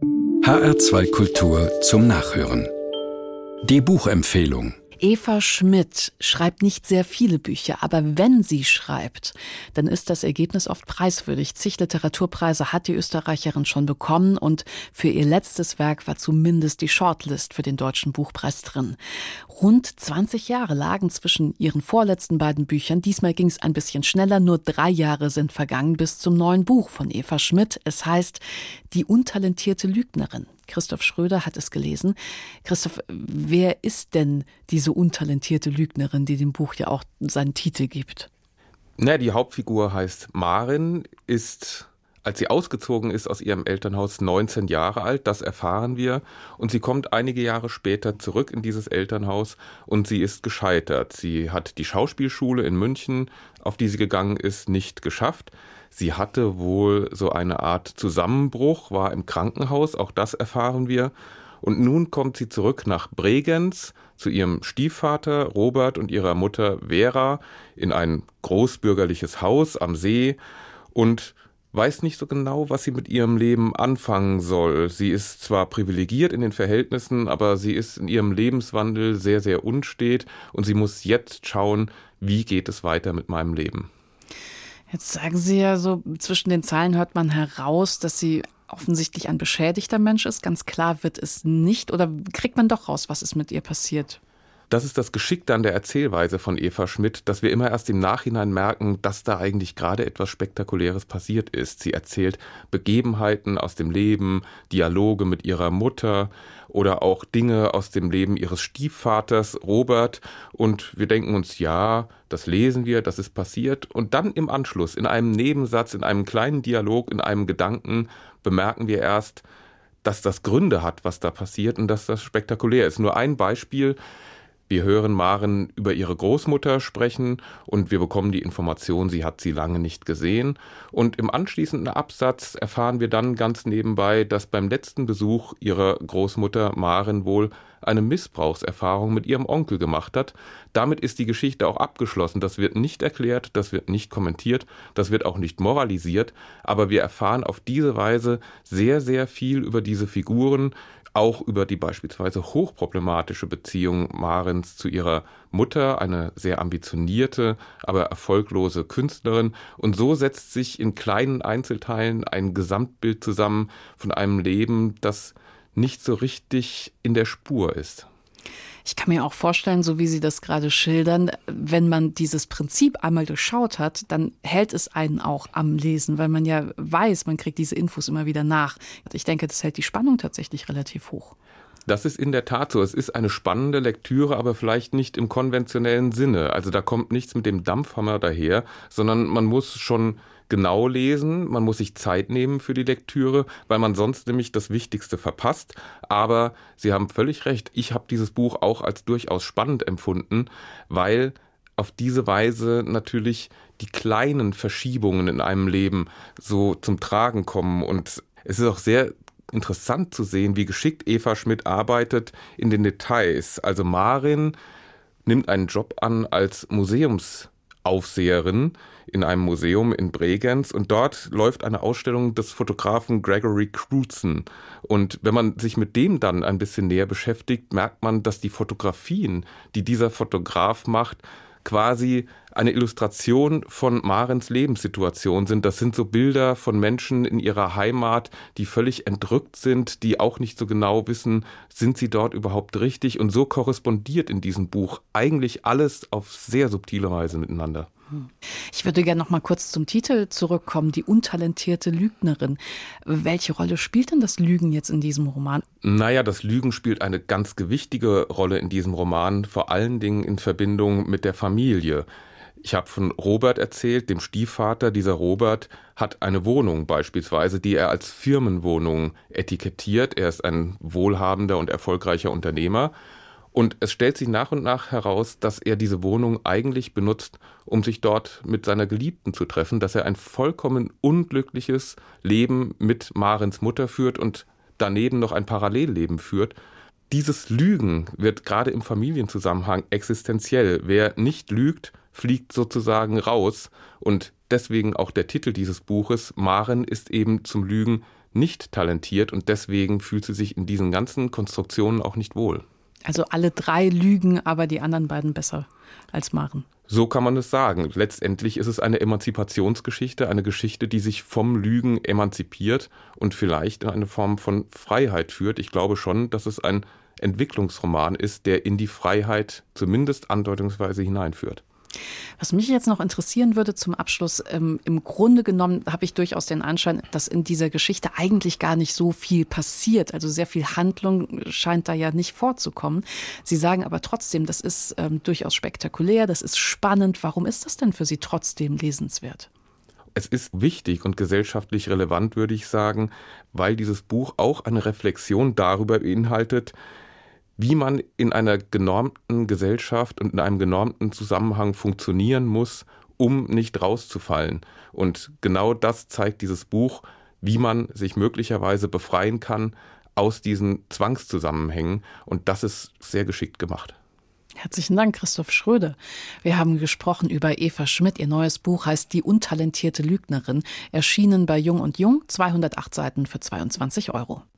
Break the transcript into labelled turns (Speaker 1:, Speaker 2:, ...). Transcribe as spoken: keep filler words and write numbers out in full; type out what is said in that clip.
Speaker 1: H R zwei Kultur zum Nachhören. Die Buchempfehlung.
Speaker 2: Eva Schmidt schreibt nicht sehr viele Bücher, aber wenn sie schreibt, dann ist das Ergebnis oft preiswürdig. Zig Literaturpreise hat die Österreicherin schon bekommen und für ihr letztes Werk war zumindest die Shortlist für den Deutschen Buchpreis drin. Rund zwanzig Jahre lagen zwischen ihren vorletzten beiden Büchern. Diesmal ging es ein bisschen schneller. Nur drei Jahre sind vergangen bis zum neuen Buch von Eva Schmidt. Es heißt Die untalentierte Lügnerin. Christoph Schröder hat es gelesen. Christoph, wer ist denn diese untalentierte Lügnerin, die dem Buch ja auch seinen Titel gibt?
Speaker 3: Na, die Hauptfigur heißt Marin, ist, als sie ausgezogen ist aus ihrem Elternhaus, neunzehn Jahre alt. Das erfahren wir. Und sie kommt einige Jahre später zurück in dieses Elternhaus und sie ist gescheitert. Sie hat die Schauspielschule in München, auf die sie gegangen ist, nicht geschafft. Sie hatte wohl so eine Art Zusammenbruch, war im Krankenhaus, auch das erfahren wir. Und nun kommt sie zurück nach Bregenz zu ihrem Stiefvater Robert und ihrer Mutter Vera in ein großbürgerliches Haus am See und weiß nicht so genau, was sie mit ihrem Leben anfangen soll. Sie ist zwar privilegiert in den Verhältnissen, aber sie ist in ihrem Lebenswandel sehr, sehr unstet und sie muss jetzt schauen, wie geht es weiter mit meinem Leben.
Speaker 2: Jetzt sagen Sie ja so, zwischen den Zeilen hört man heraus, dass sie offensichtlich ein beschädigter Mensch ist. Ganz klar wird es nicht. Oder kriegt man doch raus, was ist mit ihr passiert?
Speaker 3: Das ist das Geschickte an der Erzählweise von Eva Schmidt, dass wir immer erst im Nachhinein merken, dass da eigentlich gerade etwas Spektakuläres passiert ist. Sie erzählt Begebenheiten aus dem Leben, Dialoge mit ihrer Mutter oder auch Dinge aus dem Leben ihres Stiefvaters Robert. Und wir denken uns, ja, das lesen wir, das ist passiert. Und dann im Anschluss, in einem Nebensatz, in einem kleinen Dialog, in einem Gedanken, bemerken wir erst, dass das Gründe hat, was da passiert und dass das spektakulär ist. Nur ein Beispiel. Wir hören Maren über ihre Großmutter sprechen und wir bekommen die Information, sie hat sie lange nicht gesehen. Und im anschließenden Absatz erfahren wir dann ganz nebenbei, dass beim letzten Besuch ihrer Großmutter Maren wohl eine Missbrauchserfahrung mit ihrem Onkel gemacht hat. Damit ist die Geschichte auch abgeschlossen. Das wird nicht erklärt, das wird nicht kommentiert, das wird auch nicht moralisiert. Aber wir erfahren auf diese Weise sehr, sehr viel über diese Figuren, auch über die beispielsweise hochproblematische Beziehung Marens zu ihrer Mutter, eine sehr ambitionierte, aber erfolglose Künstlerin. Und so setzt sich in kleinen Einzelteilen ein Gesamtbild zusammen von einem Leben, das nicht so richtig in der Spur ist.
Speaker 2: Ich kann mir auch vorstellen, so wie Sie das gerade schildern, wenn man dieses Prinzip einmal durchschaut hat, dann hält es einen auch am Lesen, weil man ja weiß, man kriegt diese Infos immer wieder nach. Ich denke, das hält die Spannung tatsächlich relativ hoch.
Speaker 3: Das ist in der Tat so. Es ist eine spannende Lektüre, aber vielleicht nicht im konventionellen Sinne. Also da kommt nichts mit dem Dampfhammer daher, sondern man muss schon genau lesen, man muss sich Zeit nehmen für die Lektüre, weil man sonst nämlich das Wichtigste verpasst. Aber Sie haben völlig recht, ich habe dieses Buch auch als durchaus spannend empfunden, weil auf diese Weise natürlich die kleinen Verschiebungen in einem Leben so zum Tragen kommen. Und es ist auch sehr interessant zu sehen, wie geschickt Eva Schmidt arbeitet in den Details. Also Marin nimmt einen Job an als Museumsaufseherin in einem Museum in Bregenz und dort läuft eine Ausstellung des Fotografen Gregory Crewdson. Und wenn man sich mit dem dann ein bisschen näher beschäftigt, merkt man, dass die Fotografien, die dieser Fotograf macht, quasi eine Illustration von Marens Lebenssituation sind. Das sind so Bilder von Menschen in ihrer Heimat, die völlig entrückt sind, die auch nicht so genau wissen, sind sie dort überhaupt richtig? Und so korrespondiert in diesem Buch eigentlich alles auf sehr subtile Weise miteinander.
Speaker 2: Ich würde gerne noch mal kurz zum Titel zurückkommen, die untalentierte Lügnerin. Welche Rolle spielt denn das Lügen jetzt in diesem Roman?
Speaker 3: Naja, das Lügen spielt eine ganz gewichtige Rolle in diesem Roman, vor allen Dingen in Verbindung mit der Familie. Ich habe von Robert erzählt, dem Stiefvater. Dieser Robert hat eine Wohnung beispielsweise, die er als Firmenwohnung etikettiert. Er ist ein wohlhabender und erfolgreicher Unternehmer. Und es stellt sich nach und nach heraus, dass er diese Wohnung eigentlich benutzt, um sich dort mit seiner Geliebten zu treffen, dass er ein vollkommen unglückliches Leben mit Marens Mutter führt und daneben noch ein Parallelleben führt. Dieses Lügen wird gerade im Familienzusammenhang existenziell. Wer nicht lügt, fliegt sozusagen raus. Und deswegen auch der Titel dieses Buches, Maren ist eben zum Lügen nicht talentiert und deswegen fühlt sie sich in diesen ganzen Konstruktionen auch nicht wohl.
Speaker 2: Also alle drei lügen, aber die anderen beiden besser als Maren.
Speaker 3: So kann man es sagen. Letztendlich ist es eine Emanzipationsgeschichte, eine Geschichte, die sich vom Lügen emanzipiert und vielleicht in eine Form von Freiheit führt. Ich glaube schon, dass es ein Entwicklungsroman ist, der in die Freiheit zumindest andeutungsweise hineinführt.
Speaker 2: Was mich jetzt noch interessieren würde zum Abschluss, ähm, im Grunde genommen habe ich durchaus den Anschein, dass in dieser Geschichte eigentlich gar nicht so viel passiert. Also sehr viel Handlung scheint da ja nicht vorzukommen. Sie sagen aber trotzdem, das ist ähm, durchaus spektakulär, das ist spannend. Warum ist das denn für Sie trotzdem lesenswert?
Speaker 3: Es ist wichtig und gesellschaftlich relevant, würde ich sagen, weil dieses Buch auch eine Reflexion darüber beinhaltet, wie man in einer genormten Gesellschaft und in einem genormten Zusammenhang funktionieren muss, um nicht rauszufallen. Und genau das zeigt dieses Buch, wie man sich möglicherweise befreien kann aus diesen Zwangszusammenhängen. Und das ist sehr geschickt gemacht.
Speaker 2: Herzlichen Dank, Christoph Schröder. Wir haben gesprochen über Eva Schmidt. Ihr neues Buch heißt Die untalentierte Lügnerin, erschienen bei Jung und Jung, zweihundertacht Seiten für zweiundzwanzig Euro.